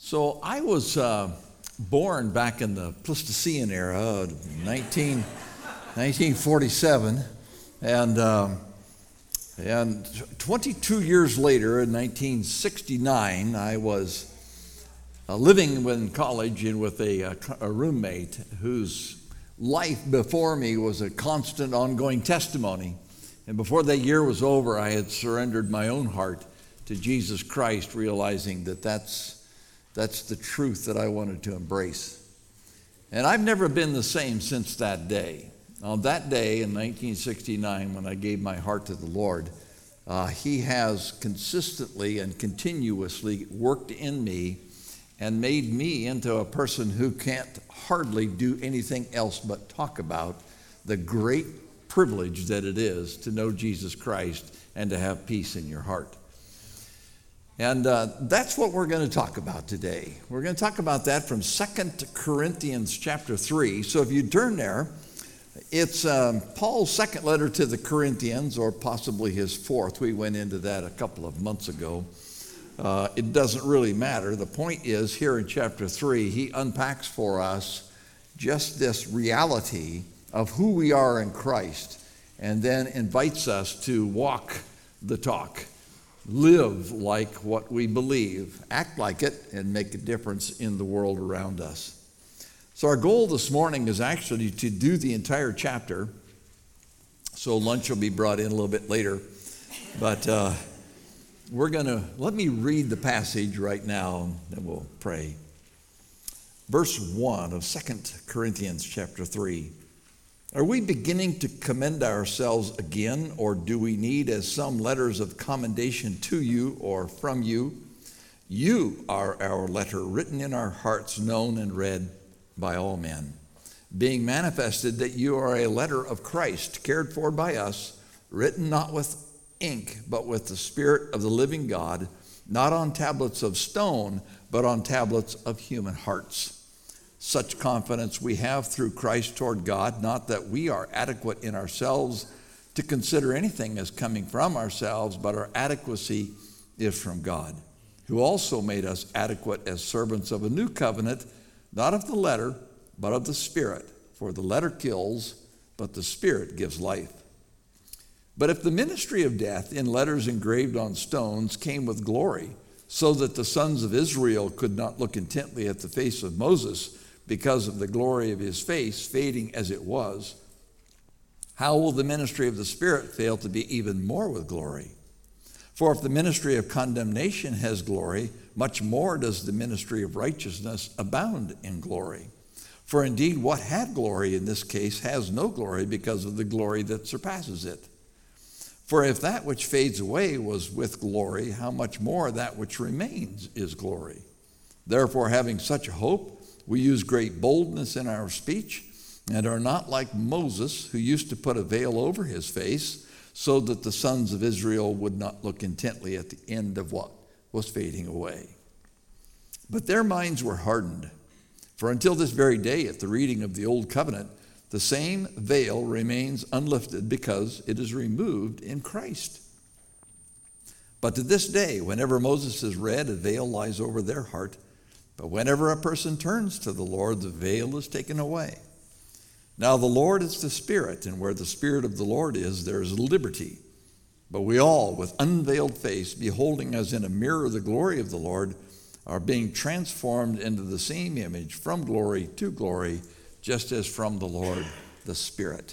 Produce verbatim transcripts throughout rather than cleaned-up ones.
So I was uh, born back in the Pleistocene era, nineteen, nineteen forty-seven, and um, and twenty-two years later, in nineteen sixty-nine, I was uh, living in college and with a, a roommate whose life before me was a constant, ongoing testimony. And before that year was over, I had surrendered my own heart to Jesus Christ, realizing that that's That's the truth that I wanted to embrace. And I've never been the same since that day. On that day in nineteen sixty-nine, when I gave my heart to the Lord, uh, He has consistently and continuously worked in me and made me into a person who can't hardly do anything else but talk about the great privilege that it is to know Jesus Christ and to have peace in your heart. And uh, that's what we're going to talk about today. We're going to talk about that from Second Corinthians chapter three. So if you turn there, it's um, Paul's second letter to the Corinthians, or possibly his fourth. We went into that a couple of months ago. Uh, it doesn't really matter. The point is, here in chapter three, he unpacks for us just this reality of who we are in Christ, and then invites us to walk the talk. Live like what we believe, act like it, and make a difference in the world around us. So our goal this morning is actually to do the entire chapter. So lunch will be brought in a little bit later. But uh, we're going to, let me read the passage right now, and then we'll pray. Verse one of Second Corinthians chapter three. Are we beginning to commend ourselves again, or do we need as some letters of commendation to you or from you? You are our letter, written in our hearts, known and read by all men, being manifested that you are a letter of Christ, cared for by us, written not with ink, but with the Spirit of the living God, not on tablets of stone, but on tablets of human hearts. Such confidence we have through Christ toward God, not that we are adequate in ourselves to consider anything as coming from ourselves, but our adequacy is from God, who also made us adequate as servants of a new covenant, not of the letter, but of the Spirit. For the letter kills, but the Spirit gives life. But if the ministry of death in letters engraved on stones came with glory, so that the sons of Israel could not look intently at the face of Moses, because of the glory of his face, fading as it was, how will the ministry of the Spirit fail to be even more with glory? For if the ministry of condemnation has glory, much more does the ministry of righteousness abound in glory. For indeed, what had glory in this case has no glory because of the glory that surpasses it. For if that which fades away was with glory, how much more that which remains is glory? Therefore, having such a hope, we use great boldness in our speech and are not like Moses, who used to put a veil over his face so that the sons of Israel would not look intently at the end of what was fading away. But their minds were hardened. For until this very day, at the reading of the Old Covenant, the same veil remains unlifted because it is removed in Christ. But to this day, whenever Moses is read, a veil lies over their heart. But whenever a person turns to the Lord, the veil is taken away. Now the Lord is the Spirit, and where the Spirit of the Lord is, there is liberty. But we all, with unveiled face, beholding as in a mirror the glory of the Lord, are being transformed into the same image from glory to glory, just as from the Lord the Spirit.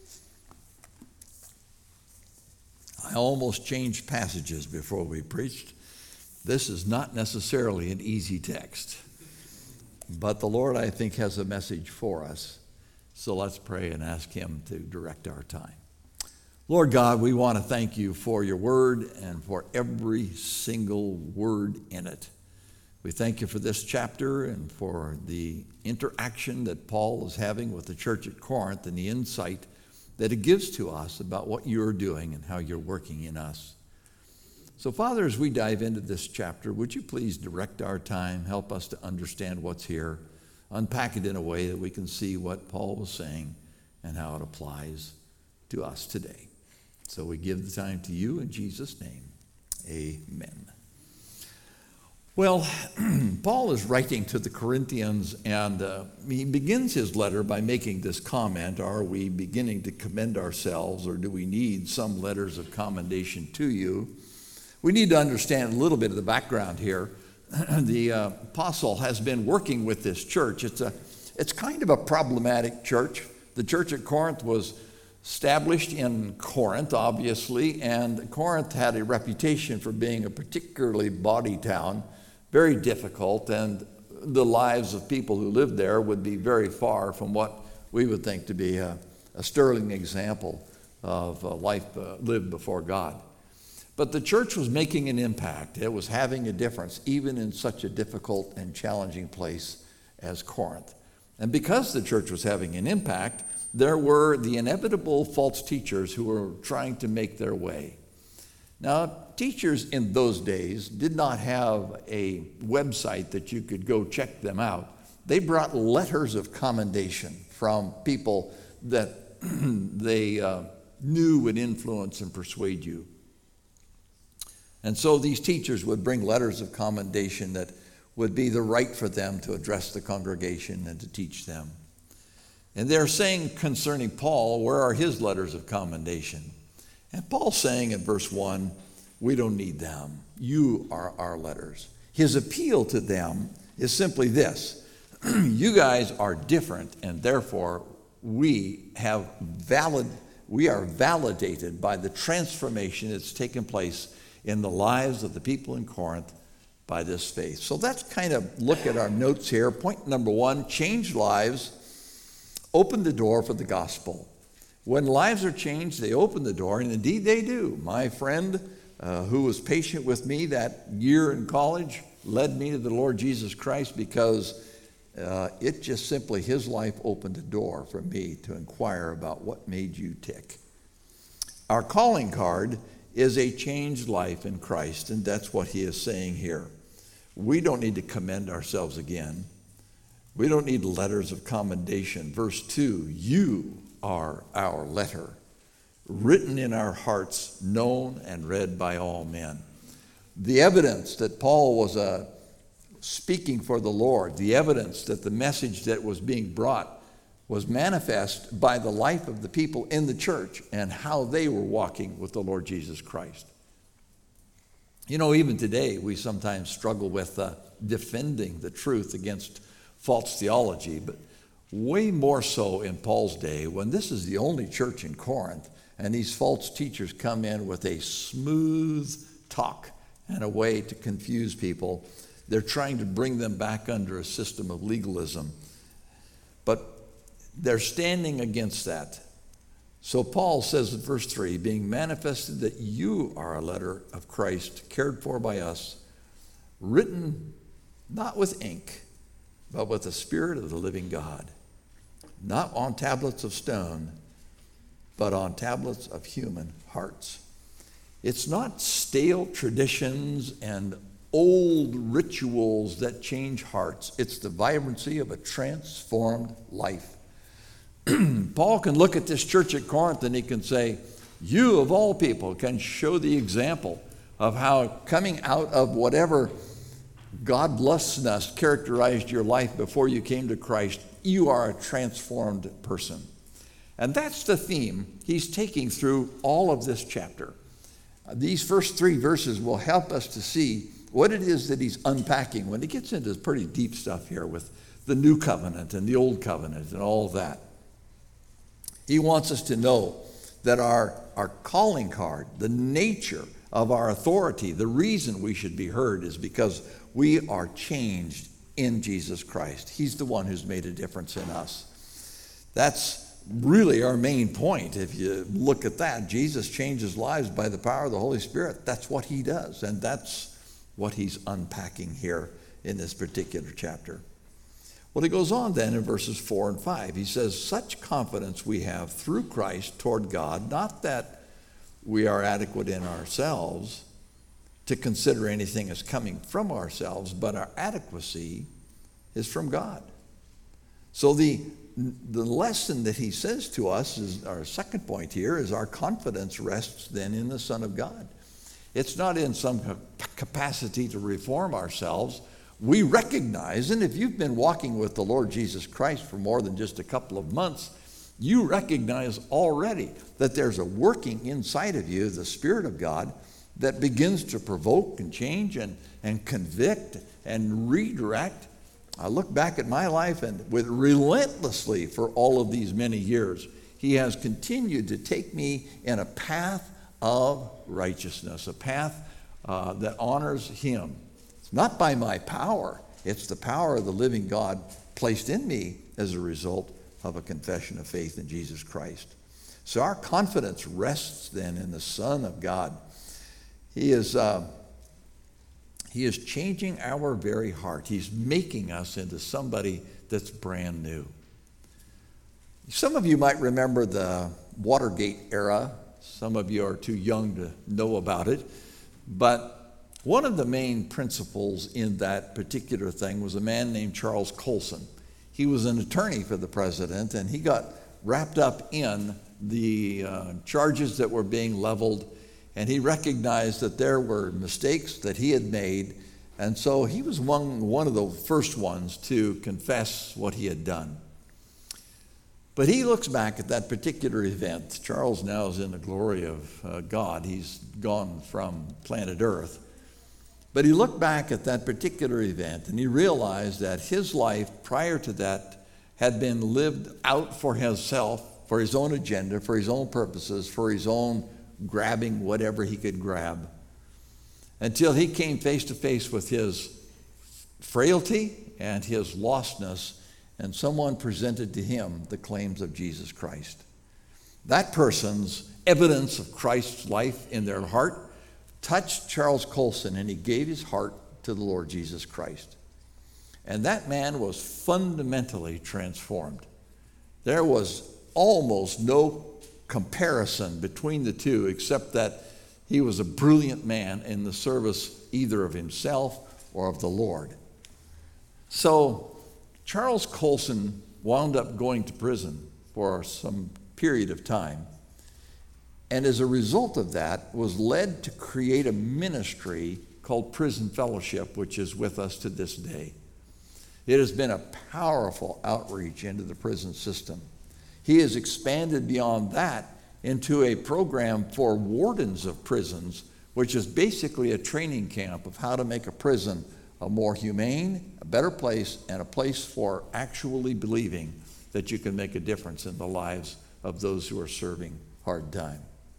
I almost changed passages before we preached. This is not necessarily an easy text, but the Lord, I think, has a message for us. So let's pray and ask Him to direct our time. Lord God, we want to thank you for your word and for every single word in it. We thank you for this chapter and for the interaction that Paul is having with the church at Corinth and the insight that it gives to us about what you're doing and how you're working in us. So, Father, as we dive into this chapter, would you please direct our time, help us to understand what's here, unpack it in a way that we can see what Paul was saying and how it applies to us today. So we give the time to you in Jesus' name. Amen. Well, Paul is writing to the Corinthians, and uh, he begins his letter by making this comment: are we beginning to commend ourselves, or do we need some letters of commendation to you? We need to understand a little bit of the background here. The uh, apostle has been working with this church. It's a, it's kind of a problematic church. The church at Corinth was established in Corinth, obviously, and Corinth had a reputation for being a particularly bawdy town, very difficult, and the lives of people who lived there would be very far from what we would think to be a, a sterling example of a life uh, lived before God. But the church was making an impact. It was having a difference, even in such a difficult and challenging place as Corinth. And because the church was having an impact, there were the inevitable false teachers who were trying to make their way. Now, teachers in those days did not have a website that you could go check them out. They brought letters of commendation from people that they uh, knew would influence and persuade you. And so these teachers would bring letters of commendation that would be the right for them to address the congregation and to teach them. And they're saying concerning Paul, where are his letters of commendation? And Paul's saying in verse one, we don't need them. You are our letters. His appeal to them is simply this: you guys are different, and therefore we have valid, we are validated by the transformation that's taken place in the lives of the people in Corinth by this faith. So let's kind of look at our notes here. Point number one: changed lives open the door for the gospel. When lives are changed, they open the door, and indeed they do. My friend uh, who was patient with me that year in college led me to the Lord Jesus Christ because uh, it just simply, his life opened a door for me to inquire about what made you tick. Our calling card is a changed life in Christ, and that's what he is saying here. We don't need to commend ourselves again. We don't need letters of commendation. Verse two, you are our letter, written in our hearts, known and read by all men. The evidence that Paul was uh, speaking for the Lord, the evidence that the message that was being brought was manifest by the life of the people in the church and how they were walking with the Lord Jesus Christ. You know, even today, we sometimes struggle with uh, defending the truth against false theology, but way more so in Paul's day, when this is the only church in Corinth, and these false teachers come in with a smooth talk and a way to confuse people. They're trying to bring them back under a system of legalism. But they're standing against that. So Paul says in verse three, being manifested that you are a letter of Christ, cared for by us, written not with ink, but with the Spirit of the living God, not on tablets of stone, but on tablets of human hearts. It's not stale traditions and old rituals that change hearts. It's the vibrancy of a transformed life. Paul can look at this church at Corinth and he can say, you of all people can show the example of how coming out of whatever godlessness characterized your life before you came to Christ, you are a transformed person. And that's the theme he's taking through all of this chapter. Uh, these first three verses will help us to see what it is that he's unpacking when he gets into pretty deep stuff here with the new covenant and the old covenant and all of that. He wants us to know that our, our calling card, the nature of our authority, the reason we should be heard is because we are changed in Jesus Christ. He's the one who's made a difference in us. That's really our main point. If you look at that, Jesus changes lives by the power of the Holy Spirit. That's what he does, and that's what he's unpacking here in this particular chapter. Well, he goes on then in verses four and five. He says, such confidence we have through Christ toward God, not that we are adequate in ourselves to consider anything as coming from ourselves, but our adequacy is from God. So the, the lesson that he says to us is, our second point here, is our confidence rests then in the Son of God. It's not in some capacity to reform ourselves. We recognize, and if you've been walking with the Lord Jesus Christ for more than just a couple of months, you recognize already that there's a working inside of you, the Spirit of God, that begins to provoke and change and, and convict and redirect. I look back at my life, and with relentlessly for all of these many years, He has continued to take me in a path of righteousness, a path uh, that honors Him. It's not by my power. It's the power of the living God placed in me as a result of a confession of faith in Jesus Christ. So our confidence rests then in the Son of God. He is, uh, he is changing our very heart. He's making us into somebody that's brand new. Some of you might remember the Watergate era. Some of you are too young to know about it. But one of the main principles in that particular thing was a man named Charles Colson. He was an attorney for the president, and he got wrapped up in the uh, charges that were being leveled, and he recognized that there were mistakes that he had made, and so he was one, one of the first ones to confess what he had done. But he looks back at that particular event. Charles now is in the glory of uh, God. He's gone from planet Earth. But he looked back at that particular event, and he realized that his life prior to that had been lived out for himself, for his own agenda, for his own purposes, for his own grabbing whatever he could grab, until he came face to face with his frailty and his lostness, and someone presented to him the claims of Jesus Christ. That person's evidence of Christ's life in their heart touched Charles Colson, and he gave his heart to the Lord Jesus Christ. And that man was fundamentally transformed. There was almost no comparison between the two, except that he was a brilliant man in the service either of himself or of the Lord. So Charles Colson wound up going to prison for some period of time, and as a result of that was led to create a ministry called Prison Fellowship, which is with us to this day. It has been a powerful outreach into the prison system. He has expanded beyond that into a program for wardens of prisons, which is basically a training camp of how to make a prison a more humane, a better place, and a place for actually believing that you can make a difference in the lives of those who are serving hard time.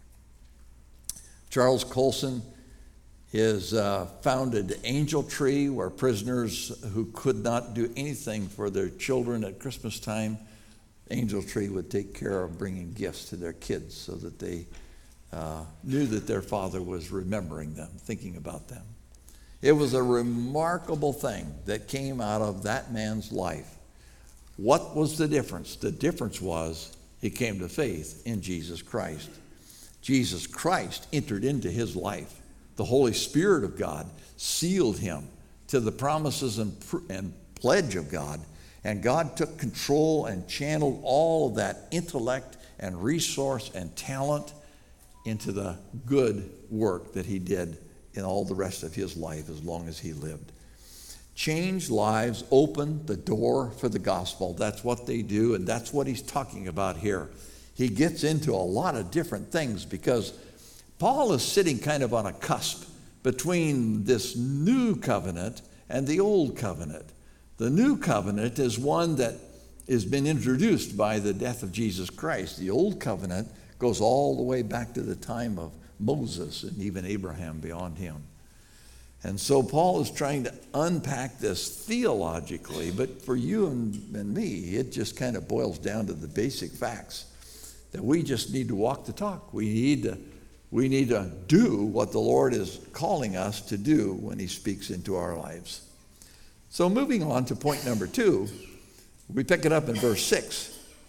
Charles Colson has uh, founded Angel Tree, where prisoners who could not do anything for their children at Christmas time, Angel Tree would take care of bringing gifts to their kids so that they uh, knew that their father was remembering them, thinking about them. It was a remarkable thing that came out of that man's life. What was the difference? The difference was he came to faith in Jesus Christ. Jesus Christ entered into his life. The Holy Spirit of God sealed him to the promises and, and pledge of God. And God took control and channeled all of that intellect and resource and talent into the good work that he did in all the rest of his life as long as he lived. Changed lives, opened the door for the gospel. That's what they do, and that's what he's talking about here. He gets into a lot of different things because Paul is sitting kind of on a cusp between this new covenant and the old covenant. The new covenant is one that has been introduced by the death of Jesus Christ. The old covenant goes all the way back to the time of Moses and even Abraham beyond him. And so Paul is trying to unpack this theologically, but for you and, and me, it just kind of boils down to the basic facts that we just need to walk the talk. We need to, we need to do what the Lord is calling us to do when he speaks into our lives. So moving on to point number two, we pick it up in verse six.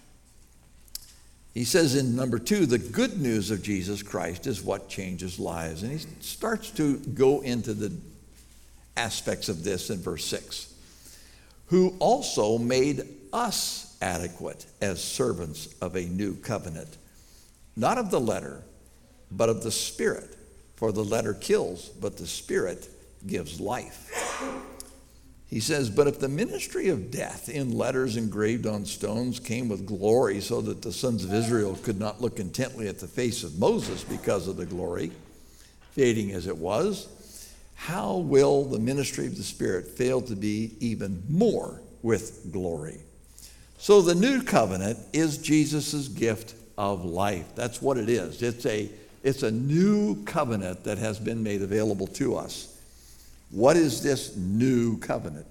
He says in number two, the good news of Jesus Christ is what changes lives. And he starts to go into the aspects of this in verse six. Who also made us adequate as servants of a new covenant, not of the letter, but of the Spirit. For the letter kills, but the Spirit gives life. He says, but if the ministry of death in letters engraved on stones came with glory so that the sons of Israel could not look intently at the face of Moses because of the glory, fading as it was, how will the ministry of the Spirit fail to be even more with glory? So the new covenant is Jesus' gift of life. That's what it is. It's a, it's a new covenant that has been made available to us. What is this new covenant?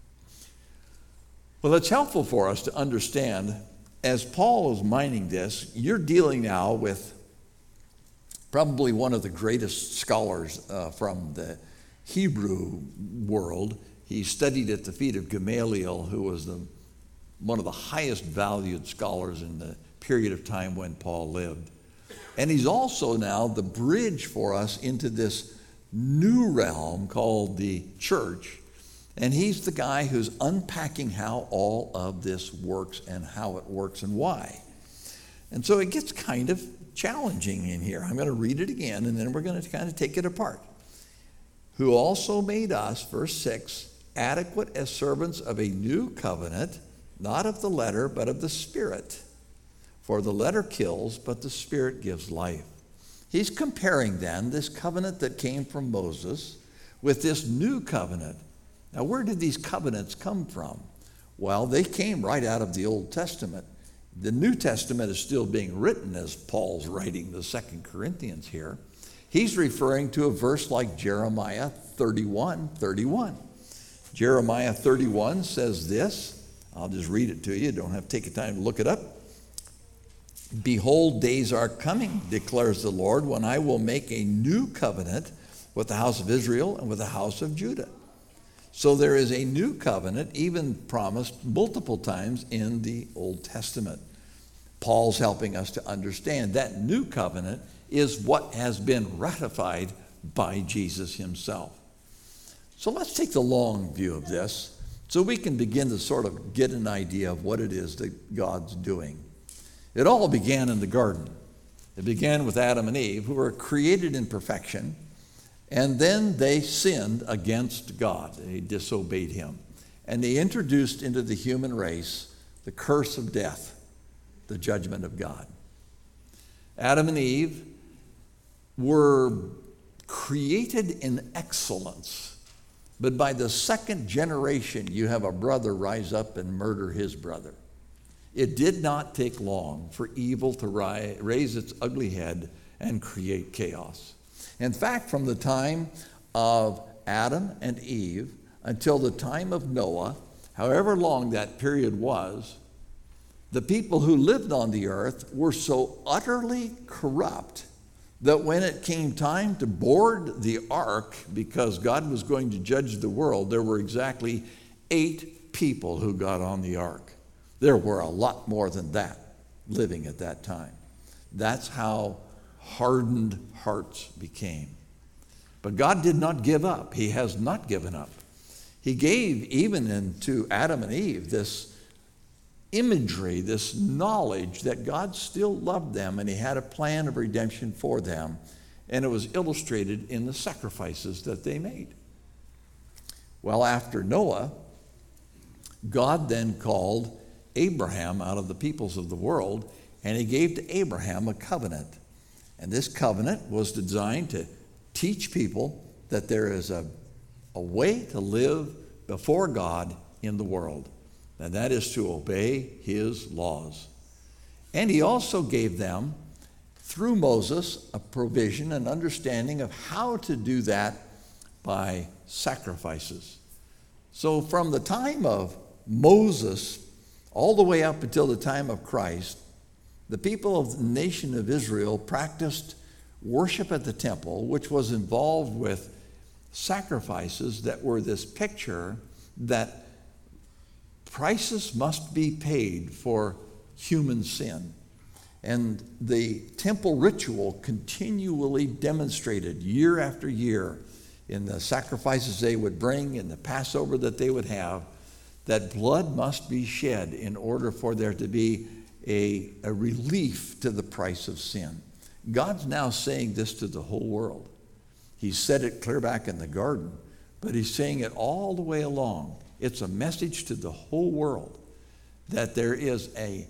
Well, it's helpful for us to understand, as Paul is mining this, you're dealing now with probably one of the greatest scholars uh, from the Hebrew world. He studied at the feet of Gamaliel, who was the, one of the highest valued scholars in the period of time when Paul lived. And he's also now the bridge for us into this new realm called the church, and he's the guy who's unpacking how all of this works and how it works and why. And so it gets kind of challenging in here. I'm going to read it again, and then we're going to kind of take it apart. Who also made us, verse six, adequate as servants of a new covenant, not of the letter, but of the Spirit. For the letter kills, but the Spirit gives life. He's comparing then this covenant that came from Moses with this new covenant. Now, where did these covenants come from? Well, they came right out of the Old Testament. The New Testament is still being written as Paul's writing the Second Corinthians here. He's referring to a verse like Jeremiah thirty-one thirty-one. Jeremiah thirty-one says this. I'll just read it to you. You don't have to take the time to look it up. Behold, days are coming, declares the Lord, when I will make a new covenant with the house of Israel and with the house of Judah. So there is a new covenant, even promised multiple times in the Old Testament. Paul's helping us to understand that new covenant is what has been ratified by Jesus himself. So let's take the long view of this so we can begin to sort of get an idea of what it is that God's doing. It all began in the garden. It began with Adam and Eve, who were created in perfection, and then they sinned against God. They disobeyed him. And they introduced into the human race the curse of death, the judgment of God. Adam and Eve were created in excellence, but by the second generation, you have a brother rise up and murder his brother. It did not take long for evil to ri- raise its ugly head and create chaos. In fact, from the time of Adam and Eve until the time of Noah, however long that period was, the people who lived on the earth were so utterly corrupt that when it came time to board the ark, because God was going to judge the world, there were exactly eight people who got on the ark. There were a lot more than that living at that time. That's how hardened hearts became. But God did not give up. He has not given up. He gave even into Adam and Eve this imagery, this knowledge that God still loved them and he had a plan of redemption for them. And it was illustrated in the sacrifices that they made. Well, after Noah, God then called Abraham out of the peoples of the world, and he gave to Abraham a covenant. And this covenant was designed to teach people that there is a, a way to live before God in the world, and that is to obey his laws. And he also gave them, through Moses, a provision and understanding of how to do that by sacrifices. So from the time of Moses all the way up until the time of Christ, the people of the nation of Israel practiced worship at the temple, which was involved with sacrifices that were this picture that prices must be paid for human sin. And the temple ritual continually demonstrated year after year in the sacrifices they would bring, in the Passover that they would have, that blood must be shed in order for there to be a, a relief to the price of sin. God's now saying this to the whole world. He said it clear back in the garden, but he's saying it all the way along. It's a message to the whole world that there is a,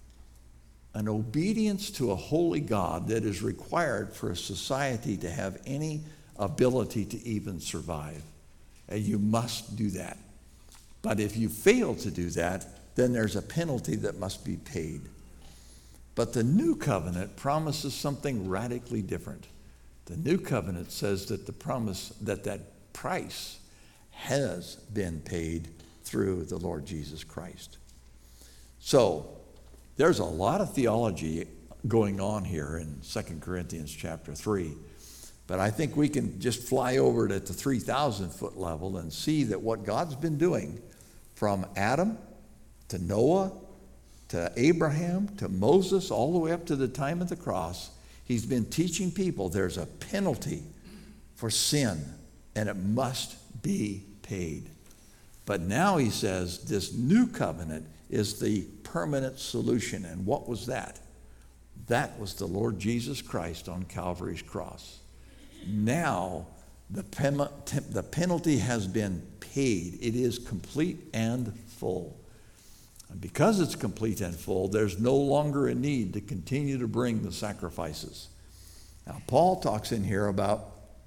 an obedience to a holy God that is required for a society to have any ability to even survive. And you must do that. But if you fail to do that, then there's a penalty that must be paid. But the new covenant promises something radically different. The new covenant says that the promise that that price has been paid through the Lord Jesus Christ. So there's a lot of theology going on here in Second Corinthians chapter three. But I think we can just fly over it at the three thousand foot level and see that what God's been doing from Adam to Noah to Abraham to Moses all the way up to the time of the cross, he's been teaching people there's a penalty for sin and it must be paid. But now he says this new covenant is the permanent solution. And what was that? That was the Lord Jesus Christ on Calvary's cross. Now the, pen- the penalty has been paid. It is complete and full. And because it's complete and full, there's no longer a need to continue to bring the sacrifices. Now, Paul talks in here about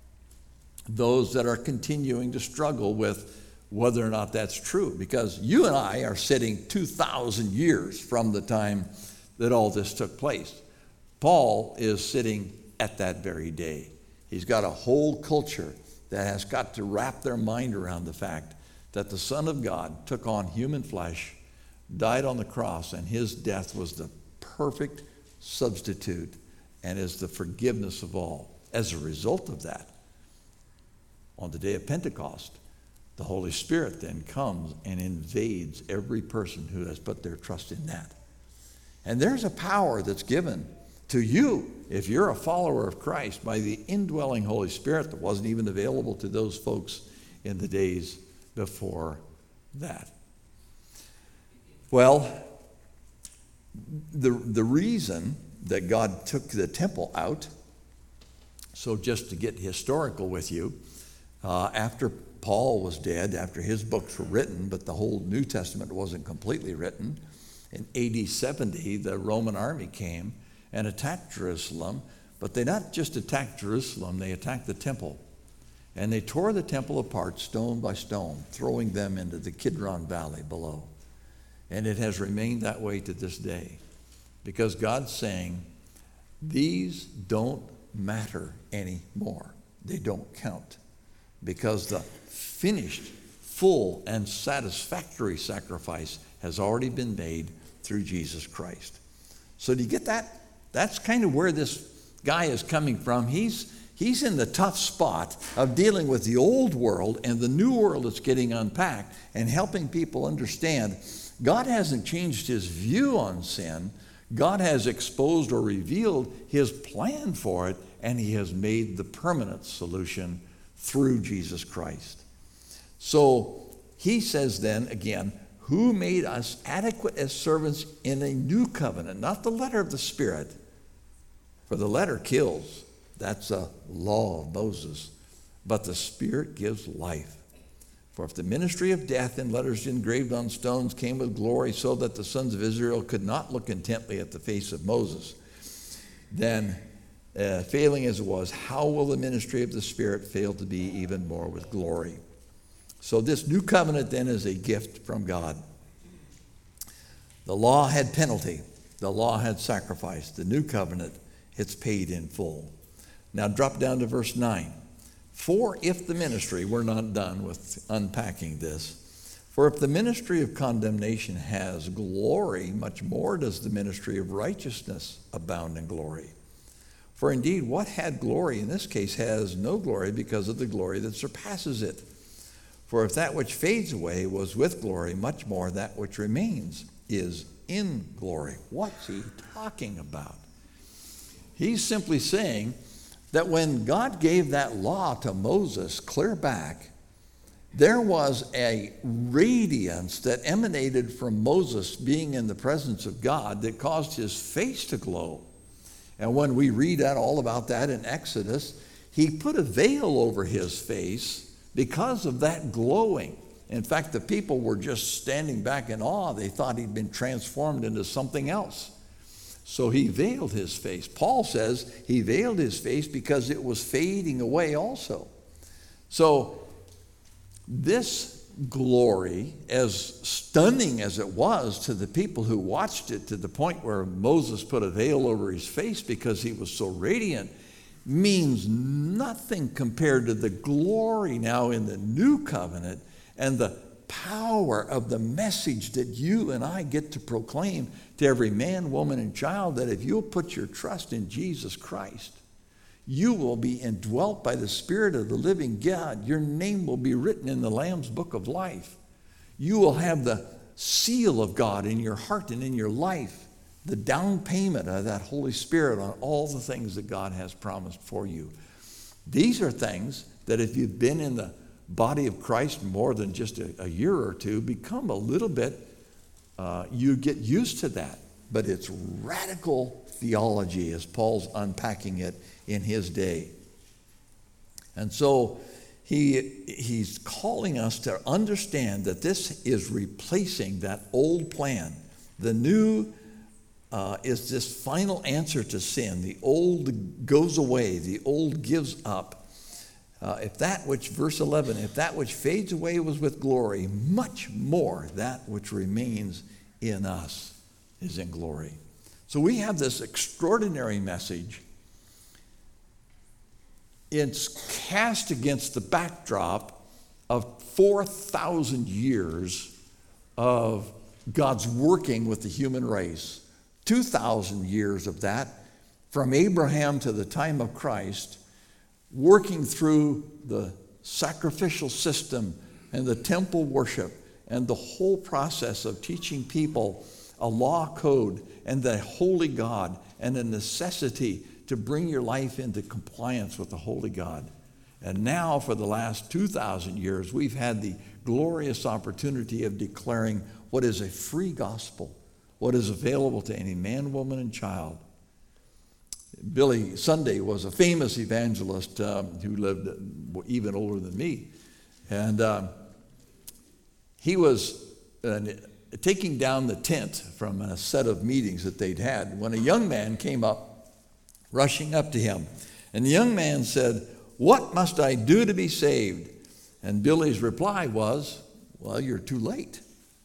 those that are continuing to struggle with whether or not that's true, because you and I are sitting two thousand years from the time that all this took place. Paul is sitting at that very day. He's got a whole culture that has got to wrap their mind around the fact that the Son of God took on human flesh, died on the cross, and his death was the perfect substitute and is the forgiveness of all. As a result of that, on the day of Pentecost, the Holy Spirit then comes and invades every person who has put their trust in that. And there's a power that's given to you if you're a follower of Christ by the indwelling Holy Spirit that wasn't even available to those folks in the days before that. Well, the, the reason that God took the temple out, so just to get historical with you, uh, after Paul was dead, after his books were written, but the whole New Testament wasn't completely written, in A D seventy, the Roman army came and attacked Jerusalem, but they not just attacked Jerusalem, they attacked the temple. And they tore the temple apart stone by stone, throwing them into the Kidron Valley below. And it has remained that way to this day, because God's saying, these don't matter anymore. They don't count, because the finished, full, and satisfactory sacrifice has already been made through Jesus Christ. So do you get that? That's kind of where this guy is coming from. He's, he's in the tough spot of dealing with the old world and the new world that's getting unpacked and helping people understand God hasn't changed his view on sin. God has exposed or revealed his plan for it, and he has made the permanent solution through Jesus Christ. So he says then again, who made us adequate as servants in a new covenant, not the letter of the Spirit, for the letter kills. That's a law of Moses. But the Spirit gives life. For if the ministry of death in letters engraved on stones came with glory so that the sons of Israel could not look intently at the face of Moses, then uh, failing as it was, how will the ministry of the Spirit fail to be even more with glory? So this new covenant then is a gift from God. The law had penalty. The law had sacrifice. The new covenant, it's paid in full. Now drop down to verse nine. For if the ministry, we're not done with unpacking this, for if the ministry of condemnation has glory, much more does the ministry of righteousness abound in glory. For indeed, what had glory in this case has no glory because of the glory that surpasses it. For if that which fades away was with glory, much more that which remains is in glory. What's he talking about? He's simply saying that when God gave that law to Moses clear back, there was a radiance that emanated from Moses being in the presence of God that caused his face to glow. And when we read that, all about that in Exodus, he put a veil over his face because of that glowing. In fact, the people were just standing back in awe. They thought he'd been transformed into something else. So he veiled his face. Paul says he veiled his face because it was fading away also. So this glory, as stunning as it was to the people who watched it, to the point where Moses put a veil over his face because he was so radiant, means nothing compared to the glory now in the new covenant and the power of the message that you and I get to proclaim to every man, woman, and child, that if you'll put your trust in Jesus Christ, you will be indwelt by the Spirit of the living God. Your name will be written in the Lamb's book of life. You will have the seal of God in your heart and in your life, the down payment of that Holy Spirit on all the things that God has promised for you. These are things that if you've been in the body of Christ more than just a, a year or two, become a little bit, uh, you get used to that. But it's radical theology as Paul's unpacking it in his day. And so he, he's calling us to understand that this is replacing that old plan. The new uh, is this final answer to sin. The old goes away. The old gives up. Uh, if that which, verse eleven, if that which fades away was with glory, much more that which remains in us is in glory. So we have this extraordinary message. It's cast against the backdrop of four thousand years of God's working with the human race. two thousand years of that, from Abraham to the time of Christ, working through the sacrificial system and the temple worship and the whole process of teaching people a law code and the holy God and the necessity to bring your life into compliance with the holy God. And now for the last two thousand years, we've had the glorious opportunity of declaring what is a free gospel, what is available to any man, woman, and child. Billy Sunday was a famous evangelist um, who lived even older than me. And um, he was uh, taking down the tent from a set of meetings that they'd had when a young man came up, rushing up to him. And the young man said, "What must I do to be saved?" And Billy's reply was, "Well, you're too late."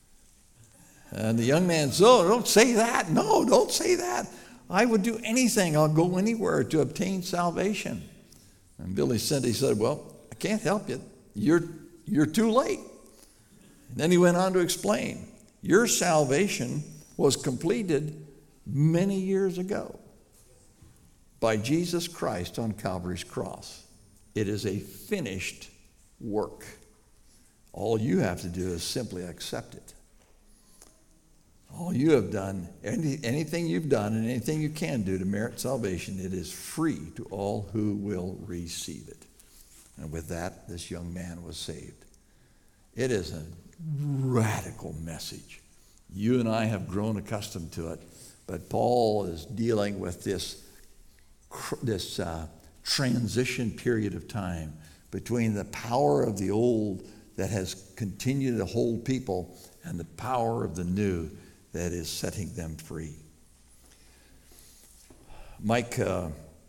And the young man said, "Oh, don't say that. No, don't say that. I would do anything. I'll go anywhere to obtain salvation." And Billy said, he said, "Well, I can't help you. You're, you're too late." And then he went on to explain, your salvation was completed many years ago by Jesus Christ on Calvary's cross. It is a finished work. All you have to do is simply accept it. All you have done, any, anything you've done and anything you can do to merit salvation, it is free to all who will receive it. And with that, this young man was saved. It is a radical message. You and I have grown accustomed to it, but Paul is dealing with this, this uh, transition period of time between the power of the old that has continued to hold people and the power of the new that is setting them free. Mike, uh,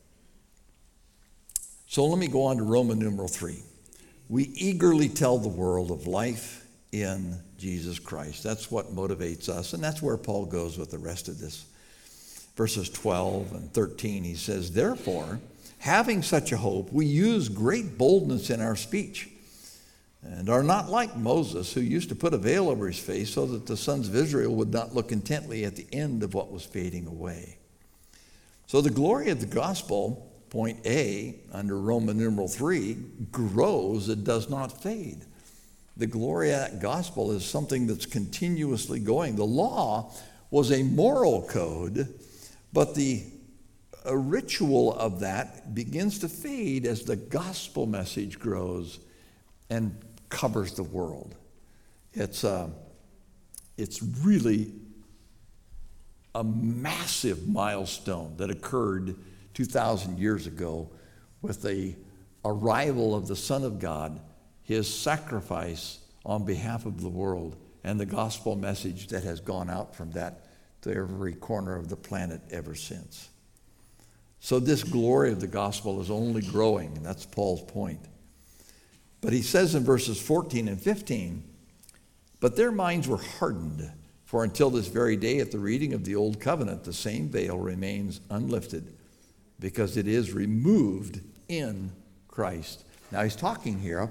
so let me go on to Roman numeral three. We eagerly tell the world of life in Jesus Christ. That's what motivates us, and that's where Paul goes with the rest of this. Verses twelve and thirteen, he says, "Therefore, having such a hope, we use great boldness in our speech, and are not like Moses, who used to put a veil over his face so that the sons of Israel would not look intently at the end of what was fading away." So the glory of the gospel, point A, under Roman numeral three, grows, it does not fade. The glory of that gospel is something that's continuously going. The law was a moral code, but the a ritual of that begins to fade as the gospel message grows and covers the world. It's, uh, it's really a massive milestone that occurred two thousand years ago with a arrival of the Son of God, his sacrifice on behalf of the world, and the gospel message that has gone out from that to every corner of the planet ever since. So this glory of the gospel is only growing, and that's Paul's point. But he says in verses fourteen and fifteen, but their minds were hardened, for until this very day at the reading of the old covenant, the same veil remains unlifted, because it is removed in Christ. Now he's talking here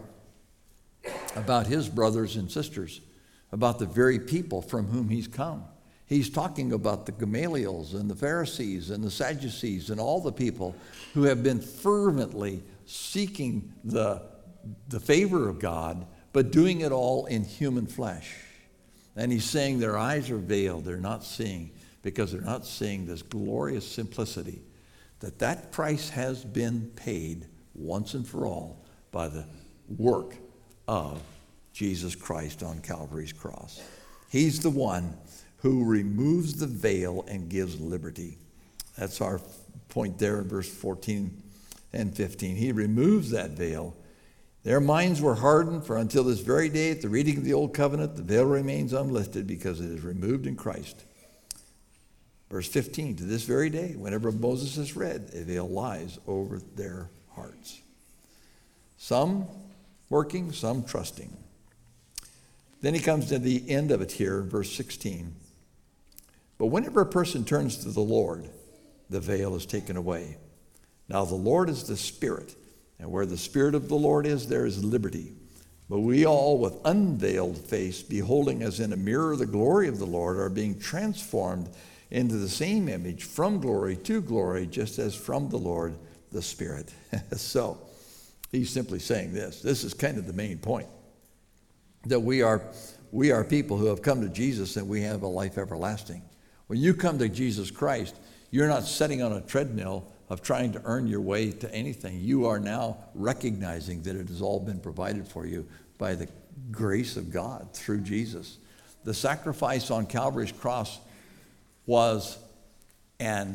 about his brothers and sisters, about the very people from whom he's come. He's talking about the Gamaliels and the Pharisees and the Sadducees and all the people who have been fervently seeking the, the favor of God, but doing it all in human flesh. And he's saying their eyes are veiled. They're not seeing, because they're not seeing this glorious simplicity that that price has been paid once and for all by the work of Jesus Christ on Calvary's cross. He's the one who removes the veil and gives liberty. That's our point there in verse fourteen and fifteen. He removes that veil. Their minds were hardened, for until this very day at the reading of the old covenant, the veil remains unlifted because it is removed in Christ. Verse fifteen, to this very day, whenever Moses is read, a veil lies over their hearts. Some working, some trusting. Then he comes to the end of it here in verse sixteen. But whenever a person turns to the Lord, the veil is taken away. Now the Lord is the Spirit, and where the Spirit of the Lord is, there is liberty. But we all, with unveiled face, beholding as in a mirror the glory of the Lord, are being transformed into the same image from glory to glory, just as from the Lord the Spirit. So he's simply saying this. This is kind of the main point, that we are, we are people who have come to Jesus and we have a life everlasting. When you come to Jesus Christ, you're not sitting on a treadmill of trying to earn your way to anything. You are now recognizing that it has all been provided for you by the grace of God through Jesus. The sacrifice on Calvary's cross was an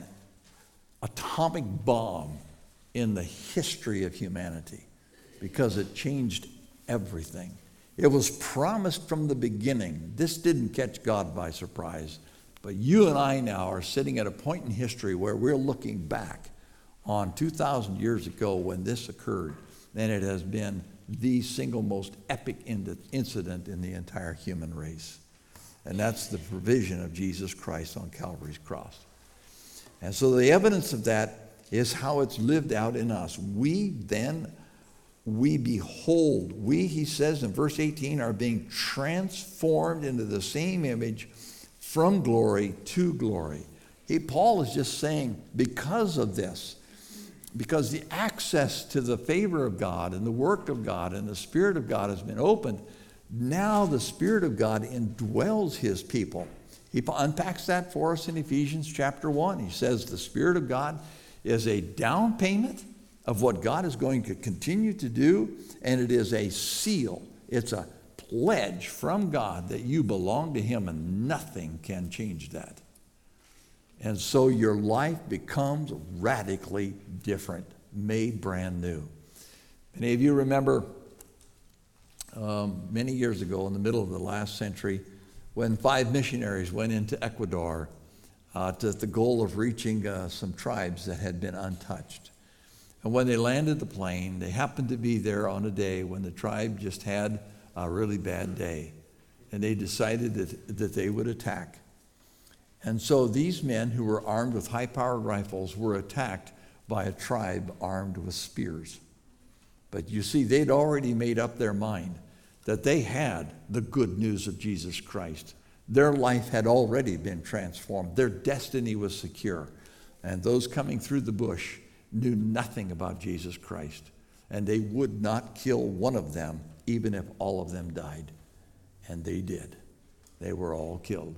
atomic bomb in the history of humanity because it changed everything. It was promised from the beginning. This didn't catch God by surprise. But you and I now are sitting at a point in history where we're looking back on two thousand years ago when this occurred, and it has been the single most epic incident in the entire human race. And that's the provision of Jesus Christ on Calvary's cross. And so the evidence of that is how it's lived out in us. We then, we behold, we, he says in verse eighteen, are being transformed into the same image from glory to glory. He, Paul is just saying, because of this, because the access to the favor of God and the work of God and the Spirit of God has been opened, now the Spirit of God indwells his people. He unpacks that for us in Ephesians chapter one. He says the Spirit of God is a down payment of what God is going to continue to do, and it is a seal. It's a pledge from God that you belong to him, and nothing can change that. And so your life becomes radically different, made brand new. Many of you remember um, many years ago in the middle of the last century when five missionaries went into Ecuador uh, to the goal of reaching uh, some tribes that had been untouched. And when they landed the plane, they happened to be there on a day when the tribe just had a really bad day. And they decided that, that they would attack. And so these men who were armed with high-powered rifles were attacked by a tribe armed with spears. But you see, they'd already made up their mind that they had the good news of Jesus Christ. Their life had already been transformed. Their destiny was secure. And those coming through the bush knew nothing about Jesus Christ. And they would not kill one of them, even if all of them died. And they did. They were all killed.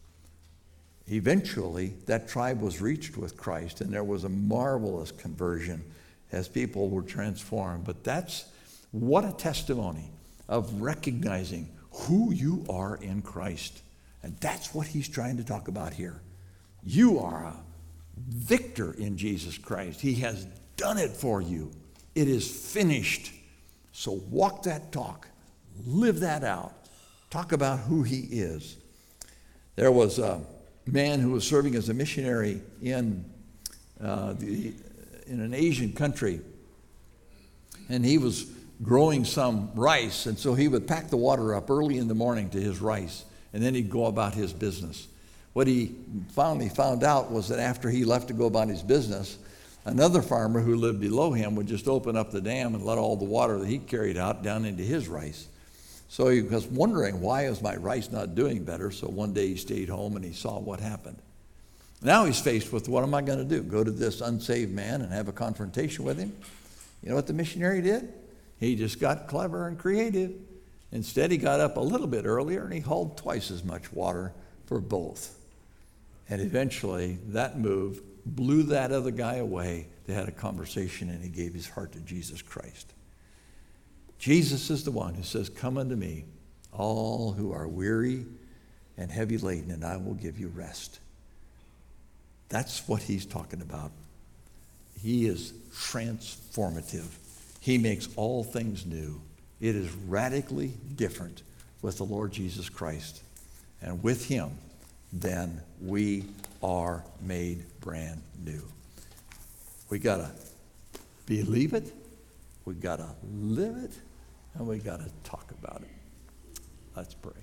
Eventually, that tribe was reached with Christ, and there was a marvelous conversion as people were transformed. But that's what a testimony of recognizing who you are in Christ. And that's what he's trying to talk about here. You are a victor in Jesus Christ. He has done it for you. It is finished. So walk that talk. Live that out. Talk about who he is. There was a man who was serving as a missionary in, uh, the, in an Asian country. And he was growing some rice. And so he would pack the water up early in the morning to his rice. And then he'd go about his business. What he finally found out was that after he left to go about his business, another farmer who lived below him would just open up the dam and let all the water that he carried out down into his rice. So he was wondering, why is my rice not doing better? So one day he stayed home and he saw what happened. Now he's faced with, what am I going to do? Go to this unsaved man and have a confrontation with him? You know what the missionary did? He just got clever and creative. Instead, he got up a little bit earlier and he hauled twice as much water for both. And eventually, that move blew that other guy away. They had a conversation and he gave his heart to Jesus Christ. Jesus is the one who says, come unto me, all who are weary and heavy laden, and I will give you rest. That's what he's talking about. He is transformative. He makes all things new. It is radically different with the Lord Jesus Christ. And with him, then we are made brand new. We got to believe it, we got to live it, and we got to talk about it. Let's pray.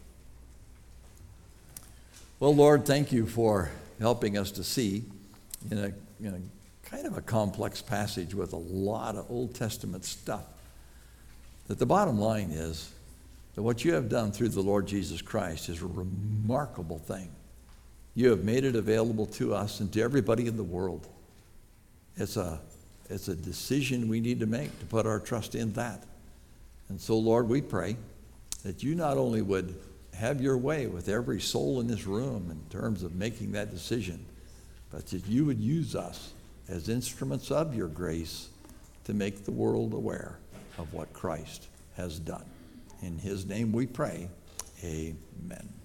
Well, Lord, thank you for helping us to see in a, in a kind of a complex passage with a lot of Old Testament stuff that the bottom line is that what you have done through the Lord Jesus Christ is a remarkable thing. You have made it available to us and to everybody in the world. It's a, it's a decision we need to make to put our trust in that. And so, Lord, we pray that you not only would have your way with every soul in this room in terms of making that decision, but that you would use us as instruments of your grace to make the world aware of what Christ has done. In his name we pray, amen.